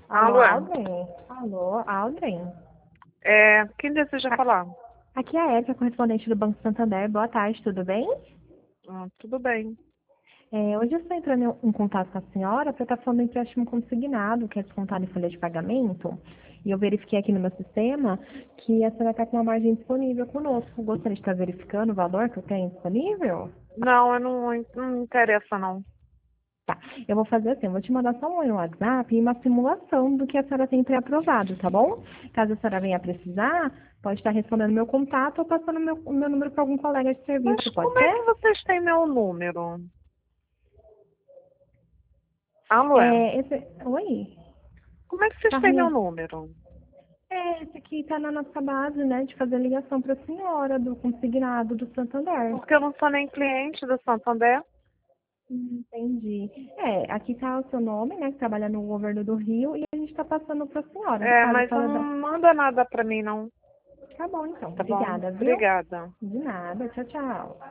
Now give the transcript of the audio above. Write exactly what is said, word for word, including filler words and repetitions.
Alô, Alô, é? Aldrin? Alô, Aldrin? É, quem deseja A- falar? Aqui é a Érica, correspondente do Banco Santander. Boa tarde, tudo bem? Ah, tudo bem. É, hoje eu estou entrando em em contato com a senhora para estar falando do empréstimo consignado, que é descontado em folha de pagamento. E eu verifiquei aqui no meu sistema que a senhora está com uma margem disponível conosco. Gostaria de estar verificando o valor que eu tenho disponível? Não, eu não, não me interessa, não. Tá, eu vou fazer assim, eu vou te mandar só um oi no WhatsApp e uma simulação do que a senhora tem pré-aprovado, tá bom? Caso a senhora venha precisar, pode estar respondendo meu contato ou passando meu, o meu número para algum colega de Mas serviço, pode como é que ser? vocês têm meu número? Alô, é? É, esse, oi? Como é que vocês Tá têm meu ruim. número? É, esse aqui tá na nossa base, né, de fazer ligação para a senhora do consignado do Santander. Porque eu não sou nem cliente do Santander. Hum, Entendi. É, aqui tá o seu nome, né, que trabalha no governo do Rio, e a gente está passando para a senhora. É, Caso a mas não senhora... manda nada pra mim, não. Tá bom, então. Tá bom? Obrigada, viu? Obrigada. De nada. Tchau, tchau.